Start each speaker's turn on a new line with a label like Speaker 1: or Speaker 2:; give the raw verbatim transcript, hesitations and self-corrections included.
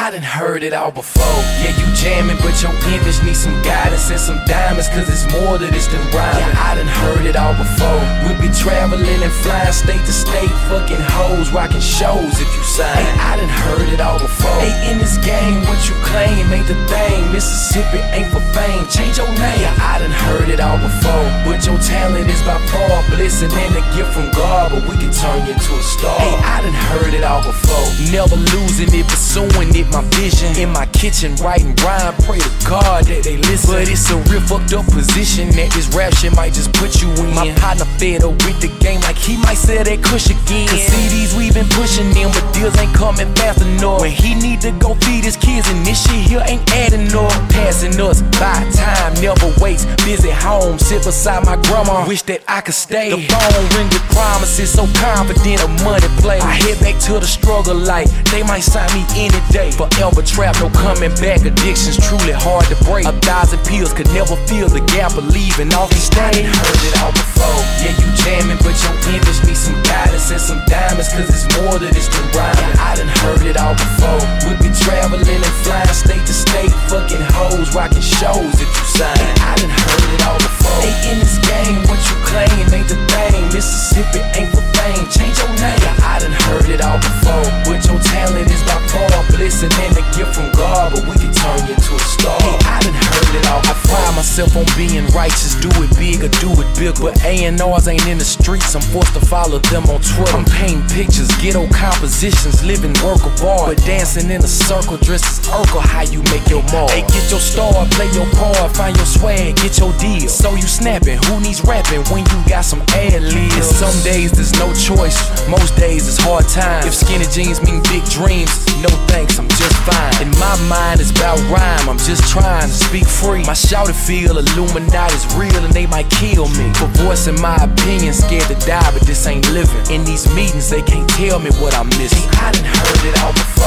Speaker 1: I done heard it all before. Yeah, you jamming, but your image needs some guidance and some diamonds, cause it's more to this than rhyming. Yeah, I done heard it all before. We'll be traveling and flying state to state, fucking hoes, rocking shows if you sign. Hey, I done heard it all before. Hey, in this game, what you claim ain't the thing. Mississippi ain't for fame, change your name. Yeah, I done heard it all before. But your talent is by far blessing and a gift from God, but we can turn you to a star. Hey, I done heard it all before. Never losing it, pursuing it, my vision. In my kitchen, writing rhyme, pray to God that they listen. But it's a real fucked up position that this rap shit might just put you in. My partner fed up with the game like he might sell that kush again. Cause C Ds we been pushing them, but deals ain't coming fast enough. When he need to go feed his kids and this shit here ain't adding up. Passing us by, time never waits. Visit home, sit beside my grandma, wish that I could stay. The phone ring with promises, so confident of money play. I head back to the struggle like they might sign me any day. Forever trapped, no coming back. Addiction's truly hard to break. A thousand pills could never fill the gap of leaving off the stage. I done heard it all before. Yeah, you jamming, but your image needs some guidance and some diamonds, cause it's more to this than rhyming. Yeah, I done heard it all before. We'll be traveling and flying state to state, fucking hoes, rocking shows if you sign. Yeah, I done heard it all before. Hey, in this game, what you claim ain't the thing. Mississippi ain't for fame, change your name. Yeah, I done heard it all before. But your talent is by far blessing and a gift from God, but we can turn you to a star. Hey, I done heard it all. I pride myself on being righteous, do it big or do it big. But A and R's ain't in the streets, I'm forced to follow them on Twitter. I'm painting pictures, ghetto compositions, living work of art. But dancing in a circle, dressed as Urkel, how you make your mark. Hey, get your star, play your part, find your swag, get your deal. So you snapping, who needs rapping when you got some ad-libs? And some days there's no choice, most days it's hard times. If skinny jeans mean big dreams, no thanks, I'm just fine. In my mind it's about rhyme, I'm just trying to speak free. My shouted feel Illuminati's real and they might kill me for voicing my opinion, scared to die, but this ain't living. In these meetings they can't tell me what I'm missing. I done heard it all before.